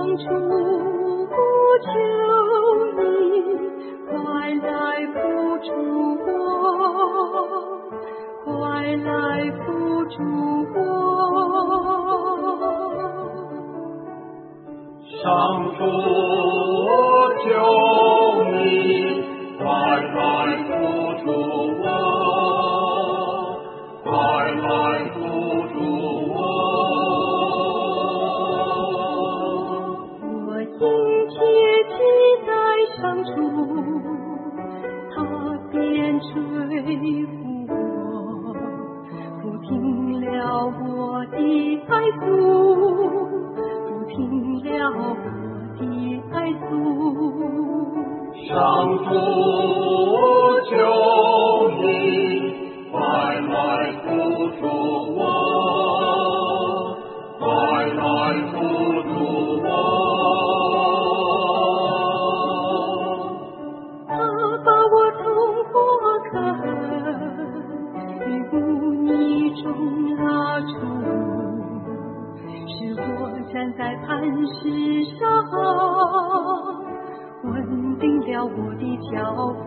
主，求你快来扶助我，快来扶助我。 上主，求你快来扶助我，快来扶助我。 我殷切期待上主，他便垂抚我，不听了我的哀诉，不听了我的哀诉。 上主，求你快来扶助我，快来扶助我。 他把我从火坑与污泥中拉出，使我站在磐石上，稳定了我的脚步。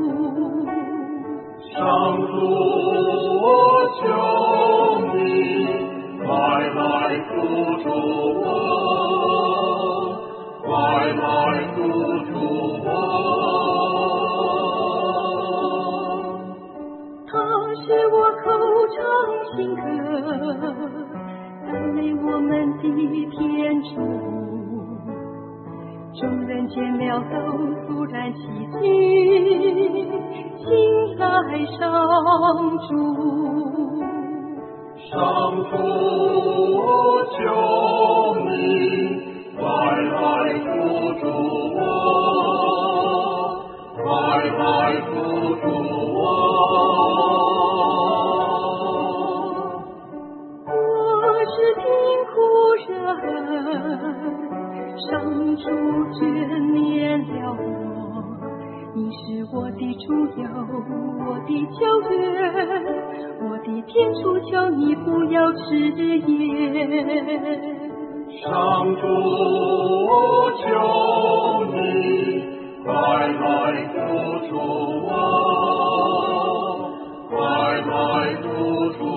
上主，求你快来扶助我，快来扶助我。 他是我口唱新歌，赞美我们的天主。众人见了都突然喜极，请来上主。 上主，求你快来扶助我，快来扶助我。 我是贫苦人，上主眷恋了我，你是我的主友，我的救援，我的天主，求你不要迟延。 上主，求你快来扶助我，快来扶助